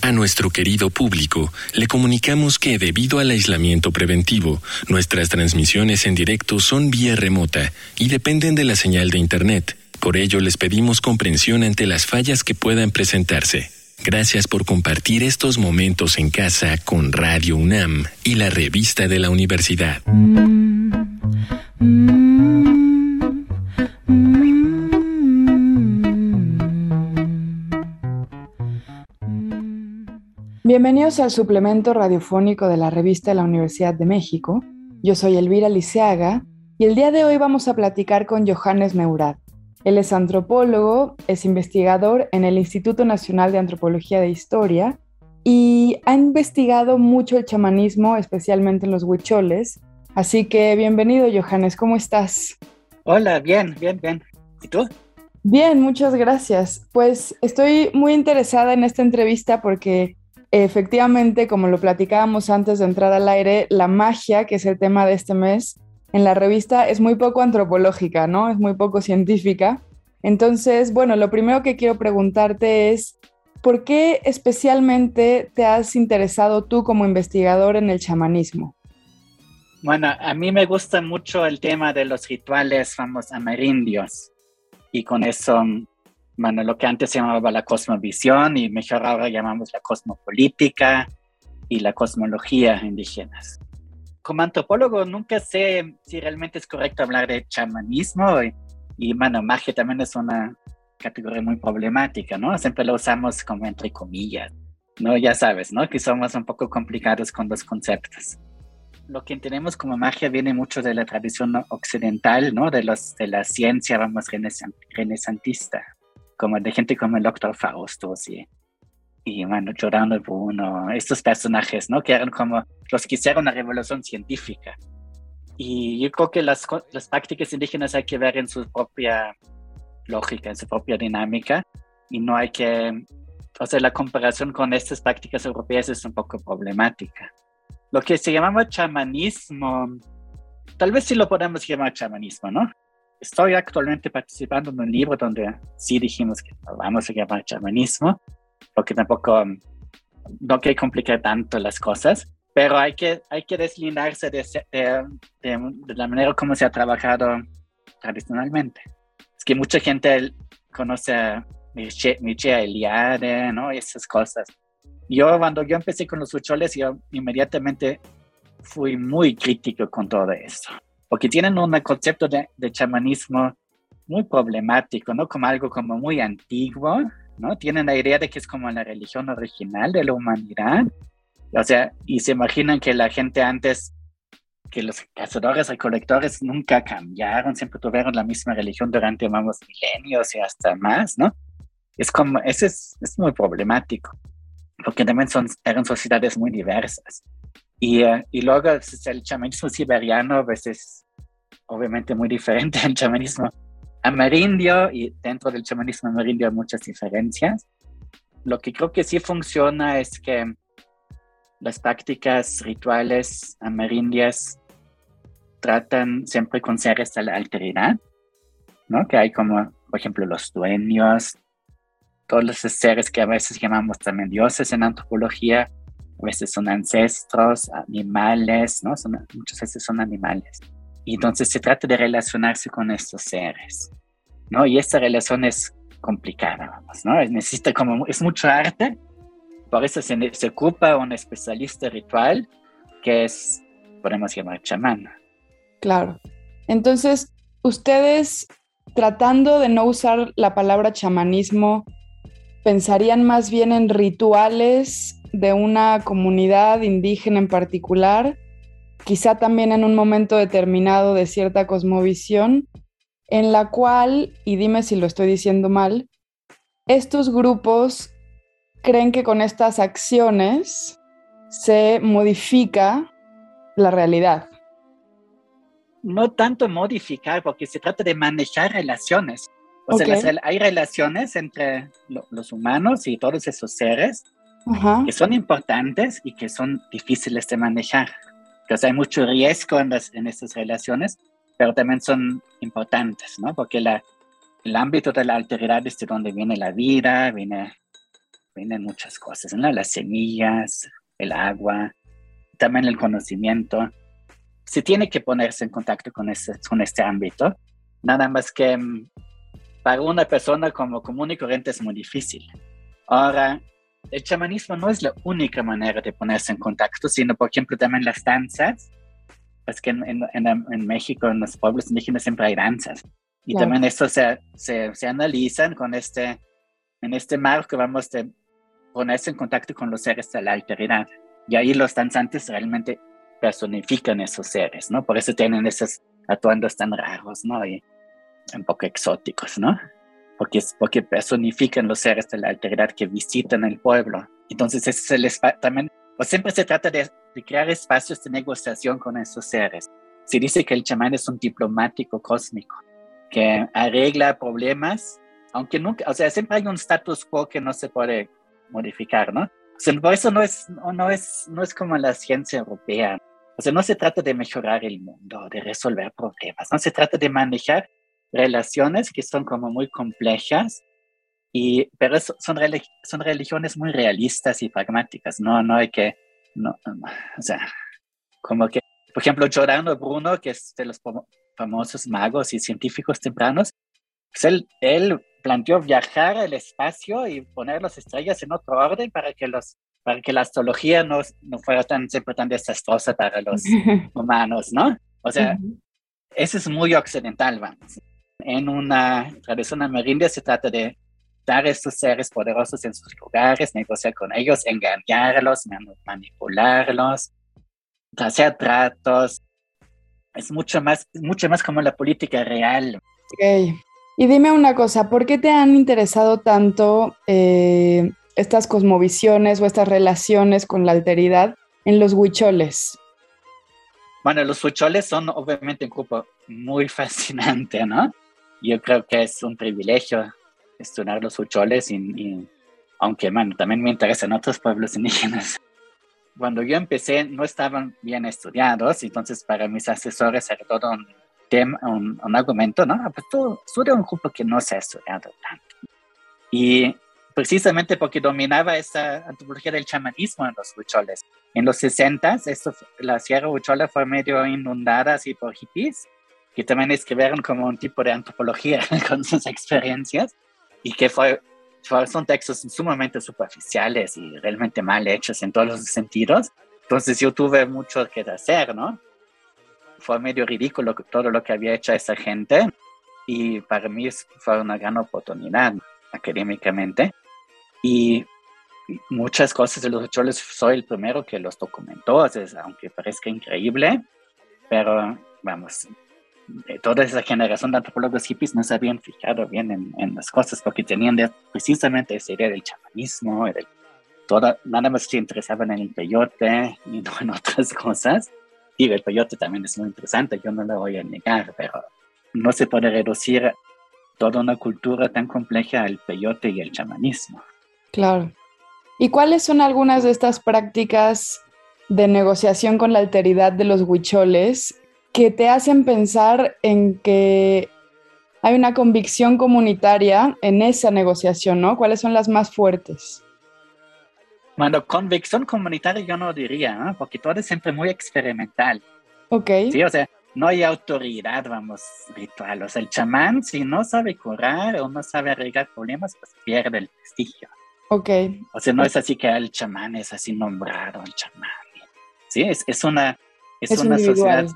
A nuestro querido público, le comunicamos que debido al aislamiento preventivo, nuestras transmisiones en directo son vía remota y dependen de la señal de Internet. Por ello, les pedimos comprensión ante las fallas que puedan presentarse. Gracias por compartir estos momentos en casa con Radio UNAM y la revista de la universidad. Bienvenidos al suplemento radiofónico de la revista de la Universidad de México. Yo soy Elvira Liceaga y el día de hoy vamos a platicar con Johannes Neurath. Él es antropólogo, es investigador en el Instituto Nacional de Antropología de Historia y ha investigado mucho el chamanismo, especialmente en los huicholes. Así que bienvenido, Johannes, ¿cómo estás? Hola, bien. ¿Y tú? Bien, muchas gracias. Pues estoy muy interesada en esta entrevista porque efectivamente, como lo platicábamos antes de entrar al aire, la magia, que es el tema de este mes, en la revista es muy poco antropológica, ¿no? Es muy poco científica. Entonces, bueno, lo primero que quiero preguntarte es, ¿por qué especialmente te has interesado tú como investigador en el chamanismo? Bueno, a mí me gusta mucho el tema de los rituales, vamos, amerindios. Y con eso, bueno, lo que antes se llamaba la cosmovisión y mejor ahora llamamos la cosmopolítica y la cosmología indígenas. Como antropólogo nunca sé si realmente es correcto hablar de chamanismo y bueno, magia también es una categoría muy problemática, ¿no? Siempre lo usamos como entre comillas, ¿no? Ya sabes, ¿no? Que somos un poco complicados con los conceptos. Lo que entendemos como magia viene mucho de la tradición occidental, ¿no? De la ciencia, vamos, renacentista, como de gente como el Dr. Faustus y bueno, Giordano Bruno, estos personajes, ¿no? Que eran como los que hicieron la revolución científica. Y yo creo que las prácticas indígenas hay que ver en su propia lógica, en su propia dinámica, y no hay que, o sea, la comparación con estas prácticas europeas es un poco problemática. Lo que se llamaba chamanismo, tal vez sí lo podemos llamar chamanismo, ¿no? Estoy actualmente participando en un libro donde sí dijimos que lo vamos a llamar chamanismo, porque tampoco no hay que complicar tanto las cosas, pero hay que deslindarse de la manera como se ha trabajado tradicionalmente. Es que mucha gente conoce a Mircea Eliade, ¿no? Y esas cosas. Cuando yo empecé con los huicholes, yo inmediatamente fui muy crítico con todo esto, porque tienen un concepto de chamanismo muy problemático, ¿no? Como algo como muy antiguo, ¿no? Tienen la idea de que es como la religión original de la humanidad, o sea, y se imaginan que la gente antes, que los cazadores recolectores nunca cambiaron, siempre tuvieron la misma religión durante, vamos, milenios y hasta más, ¿no? Es muy problemático, porque también eran sociedades muy diversas. Y luego el chamanismo siberiano pues es obviamente muy diferente al chamanismo amerindio, y dentro del chamanismo amerindio hay muchas diferencias. Lo que creo que sí funciona es que las prácticas rituales amerindias tratan siempre con seres de la alteridad, ¿no? Que hay como, por ejemplo, los dueños, todos los seres que a veces llamamos también dioses en antropología, a veces son ancestros, animales, ¿no? Muchas veces son animales. Y entonces se trata de relacionarse con estos seres, ¿no? Y esta relación es complicada, vamos, ¿no? Es mucho arte, por eso se ocupa un especialista ritual que podemos llamar chamán. Claro. Entonces, ustedes, tratando de no usar la palabra chamanismo, ¿pensarían más bien en rituales de una comunidad indígena en particular, quizá también en un momento determinado de cierta cosmovisión, en la cual, y dime si lo estoy diciendo mal, estos grupos creen que con estas acciones se modifica la realidad? No tanto modificar, porque se trata de manejar relaciones. O sea, hay relaciones entre los humanos y todos esos seres que son importantes y que son difíciles de manejar. O sea, hay mucho riesgo en estas relaciones, pero también son importantes, ¿no? Porque el ámbito de la alteridad es de donde viene la vida, viene vienen muchas cosas, ¿no? Las semillas, el agua, también el conocimiento. Se tiene que ponerse en contacto con este ámbito. Nada más que para una persona como común y corriente es muy difícil. Ahora, el chamanismo no es la única manera de ponerse en contacto, sino, por ejemplo, también las danzas. Es que en México, en los pueblos indígenas, siempre hay danzas. Y Claro. también esto se analizan en este marco, vamos a ponerse en contacto con los seres de la alteridad. Y ahí los danzantes realmente personifican esos seres, ¿no? Por eso tienen esos atuendos tan raros, ¿no? Y un poco exóticos, ¿no? Porque personifican los seres de la alteridad que visitan el pueblo. Entonces, ese es el espacio también. Pues siempre se trata de crear espacios de negociación con esos seres. Se dice que el chamán es un diplomático cósmico que arregla problemas, aunque nunca, o sea, siempre hay un status quo que no se puede modificar, ¿no? O sea, por eso no es como la ciencia europea. O sea, no se trata de mejorar el mundo, de resolver problemas, no se trata de manejar relaciones que son como muy complejas, pero son religiones muy realistas y pragmáticas, no hay que, o sea, como que, por ejemplo, Giordano Bruno, que es de los famosos magos y científicos tempranos, pues él planteó viajar al espacio y poner las estrellas en otro orden para que la astrología no fuera siempre tan desastrosa para los humanos, ¿no? O sea, eso es muy occidental, vamos. En una tradición amerindia se trata de dar a estos seres poderosos en sus lugares, negociar con ellos, engañarlos, manipularlos, hacer tratos. Es mucho más como la política real. Ok. Y dime una cosa, ¿por qué te han interesado tanto estas cosmovisiones o estas relaciones con la alteridad en los huicholes? Bueno, los huicholes son obviamente un grupo muy fascinante, ¿no? Yo creo que es un privilegio estudiar los huicholes y aunque, bueno, también me interesan otros pueblos indígenas. Cuando yo empecé no estaban bien estudiados, entonces para mis asesores era todo un argumento, ¿no? Pues tú eres un grupo que no se ha estudiado tanto. Y precisamente porque dominaba esa antropología del chamanismo en los huicholes. En los 60, la Sierra Huichola fue medio inundada así por hippies, que también escribieron como un tipo de antropología con sus experiencias, y que son textos sumamente superficiales y realmente mal hechos en todos los sentidos. Entonces yo tuve mucho que hacer, ¿no? Fue medio ridículo todo lo que había hecho esa gente, y para mí fue una gran oportunidad académicamente. Y muchas cosas de los huicholes soy el primero que los documentó, aunque parezca increíble, pero vamos, toda esa generación de antropólogos hippies no se habían fijado bien en las cosas, porque tenían precisamente esa idea del chamanismo, nada más se interesaban en el peyote y no en otras cosas. Y el peyote también es muy interesante, yo no lo voy a negar, pero no se puede reducir toda una cultura tan compleja al peyote y el chamanismo. Claro. ¿Y cuáles son algunas de estas prácticas de negociación con la alteridad de los huicholes que te hacen pensar en que hay una convicción comunitaria en esa negociación, ¿no? ¿Cuáles son las más fuertes? Bueno, convicción comunitaria yo no diría, ¿no? Porque todo es siempre muy experimental. Ok. Sí, o sea, no hay autoridad, vamos, ritual. O sea, el chamán, si no sabe curar o no sabe arreglar problemas, pues pierde el prestigio. Ok. O sea, no es así que el chamán es así nombrado, el chamán. Sí, es una sociedad.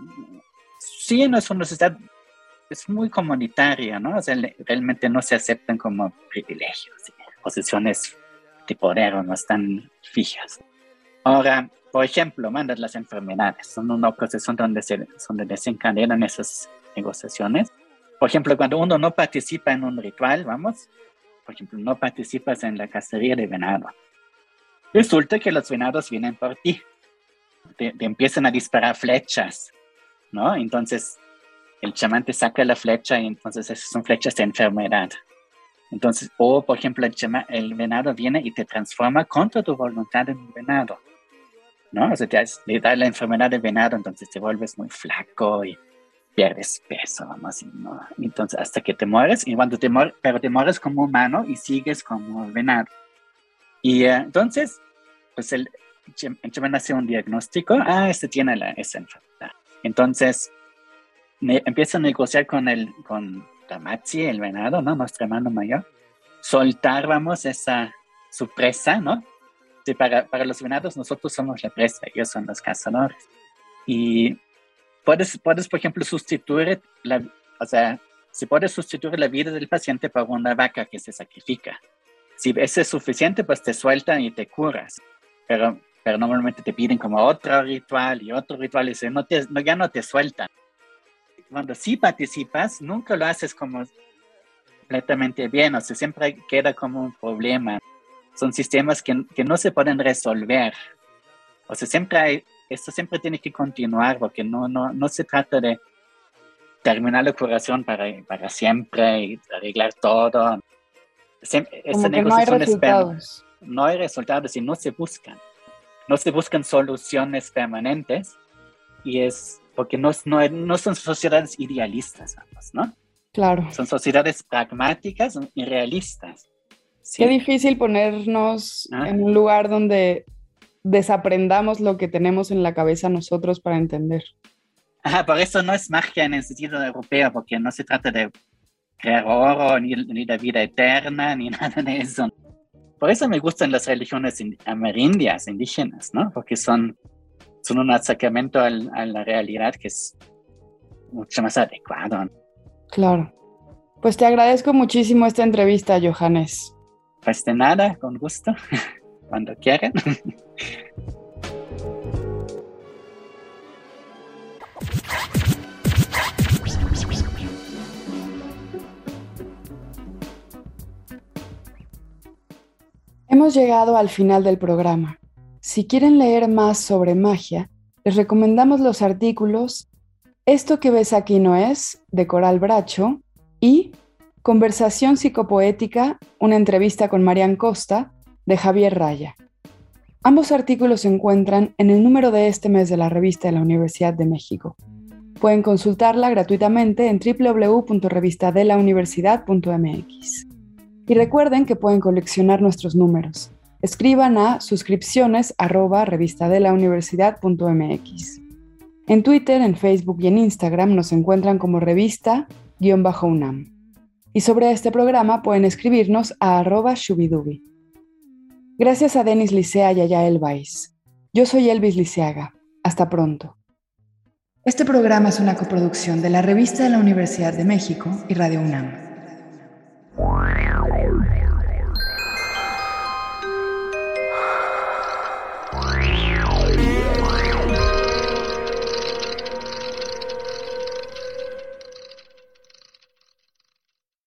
Sí, no es una sociedad, es muy comunitaria, ¿no? O sea, realmente no se aceptan como privilegios, ¿sí? Posiciones de poder o no están fijas. Ahora, por ejemplo, las enfermedades son una ocasión donde desencadenan esas negociaciones. Por ejemplo, cuando uno no participa en un ritual, por ejemplo, no participas en la cacería de venado. Resulta que los venados vienen por ti. Te empiezan a disparar flechas, ¿no? Entonces, el chamán te saca la flecha y entonces esas son flechas de enfermedad. Entonces, por ejemplo, el venado viene y te transforma contra tu voluntad en un venado, ¿no? O sea, le da la enfermedad de venado, entonces te vuelves muy flaco y pierdes peso, ¿no? Entonces, hasta que te mueres, y cuando pero te mueres como humano y sigues como venado. Y entonces, pues el chamán hace un diagnóstico, este tiene esa enfermedad. Entonces, empieza a negociar con Tamatsi, el venado, ¿no? Nuestro hermano mayor. Soltar, su presa, ¿no? Sí, para los venados nosotros somos la presa, ellos son los cazadores. Y puedes por ejemplo, sustituir si puedes sustituir la vida del paciente por una vaca que se sacrifica. Si eso es suficiente, pues te sueltan y te curas. Pero normalmente te piden como otro ritual y ya no te sueltan. Cuando sí participas, nunca lo haces como completamente bien, o sea, siempre queda como un problema. Son sistemas que no se pueden resolver. O sea, esto siempre tiene que continuar, porque no se trata de terminar la curación para siempre y arreglar todo. Como que no hay resultados. No hay resultados y no se buscan. No se buscan soluciones permanentes, y es porque no son sociedades idealistas, ¿no? Claro. Son sociedades pragmáticas y realistas. ¿Sí? Qué difícil ponernos en un lugar donde desaprendamos lo que tenemos en la cabeza nosotros para entender. Por eso no es magia en el sentido europeo, porque no se trata de crear oro, ni de vida eterna, ni nada de eso. Por eso me gustan las religiones amerindias, indígenas, ¿no? Porque son un acercamiento a la realidad que es mucho más adecuado. Claro. Pues te agradezco muchísimo esta entrevista, Johannes. Pues de nada, con gusto, cuando quieran. Hemos llegado al final del programa. Si quieren leer más sobre magia, les recomendamos los artículos Esto que ves aquí no es, de Coral Bracho, y Conversación psicopoética, una entrevista con Marian Costa, de Javier Raya. Ambos artículos se encuentran en el número de este mes de la revista de la Universidad de México. Pueden consultarla gratuitamente en www.revistadelauniversidad.mx. Y recuerden que pueden coleccionar nuestros números. Escriban a suscripciones@revistadelauniversidad.mx. En Twitter, en Facebook y en Instagram nos encuentran como revista-UNAM. Y sobre este programa pueden escribirnos a @shubidubi. Gracias a Denis Licea y a Yael Weiss. Yo soy Elvis Liceaga. Hasta pronto. Este programa es una coproducción de la Revista de la Universidad de México y Radio UNAM.